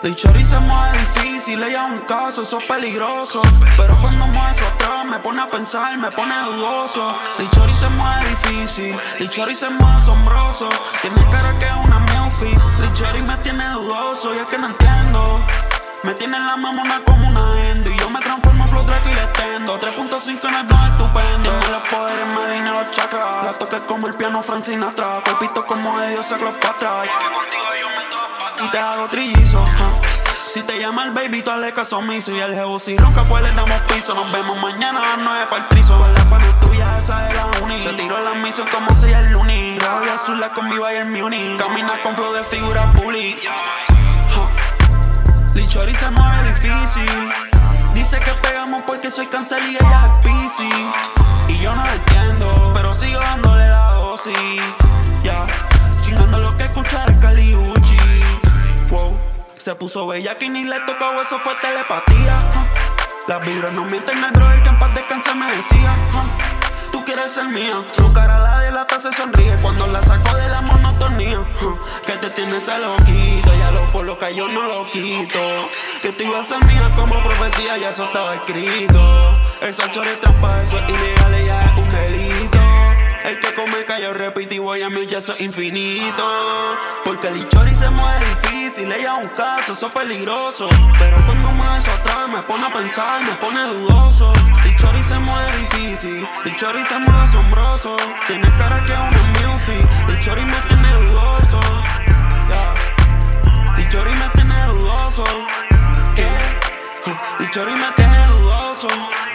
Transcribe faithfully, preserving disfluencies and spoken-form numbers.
El chori se mueve difícil, ella es un caso, eso es peligroso. Pero cuando mueve su atrás me pone a pensar, me pone dudoso. El chori se mueve difícil, el chori se mueve asombroso. Tiene cara que es una Melfi, el chori me tiene dudoso y es que no entiendo. Me tiene en la mamona como una endo y yo me transformo en Flow Draco y le extendo. tres punto cinco en el blog estupendo. Tiene los poderes, me alinea los chakras. La toque como el piano Frank Sinatra. Cuerpito como de Dios, saco para atrás. Y te hago trillizo, huh. Si te llama el baby, tú hazle caso omiso. Y el jevo si ronca, pues le damos piso. Nos vemos mañana a las nueve pa'l trizo. Con la pana tuya, esa de la uni. Se tiró la misión como si el Luni. Rojo y azul, la combi y el Muni. Camina con flow de figura bully, huh. Lil Chori se mueve difícil. Dice que pegamos porque soy cáncer y ella es Piscis. Y yo no la entiendo, pero sigo dándole la dosis. Ya, yeah. Chingando lo que escucha de Caliucci. Wow, se puso bella que ni le tocó, eso fue telepatía. huh. Las vibras no mienten, el droga que en paz descanse me decía. huh. Tú quieres ser mía. Su cara la delata, se sonríe cuando la saco de la monotonía. huh. Que te tiene ese loquito, ya lo coloca, yo no lo quito. Que tú ibas a ser mía como profecía, ya eso estaba escrito. Esa chora es trampa, eso es ilegal, ella es un delito. El que come cayó repetitivo y a mí ya eso es infinito. Porque el chori se mueve difícil, ella es un caso, eso es peligroso. Pero cuando mueve eso atrás me pone a pensar, me pone dudoso. El chori se mueve difícil, el chori se mueve asombroso. Tiene cara que es una Melfi, el chori me tiene dudoso. Yeah. El chori me tiene dudoso. ¿Qué? El chori me tiene dudoso.